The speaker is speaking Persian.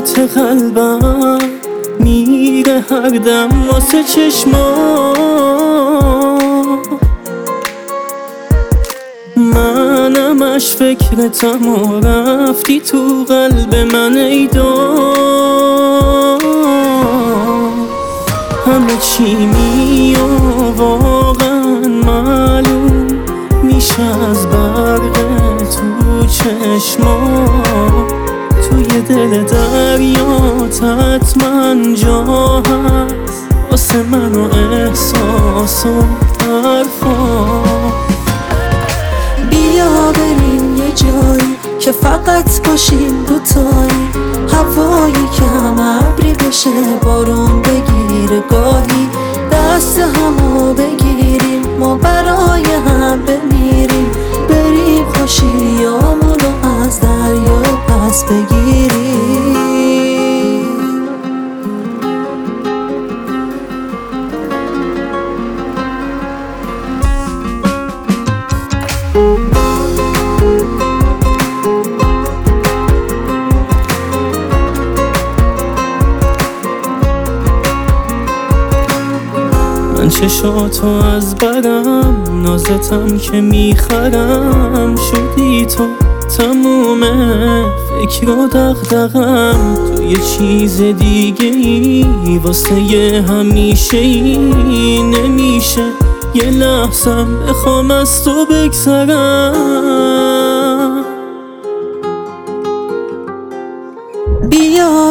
نبضات قلبم میره هر دم واسه چشمام. منمش فکرتم و رفتی تو قلب من ای دار. همه چی میاد واقعا معلوم میشه از برق تو چشما. توی دل دریات حتما جا هست واسه من و احساس و حرفا. بیا بریم یه جایی که فقط باشیم دوتایی، هوایی کم ابری بشه بارون بگیره، گاهی دست همو بگیریم ما برای هم بمیریم، بریم خوشیامونو از دریا پس بگیریم. من چشاتو از برم نازتم که میخرم، شدی تو تمومه فکر و دغدغم. تو یه چیز دیگه ای واسه یه همیشه ای نمیشه یه لحظم بخوام از تو بگذرم. بیا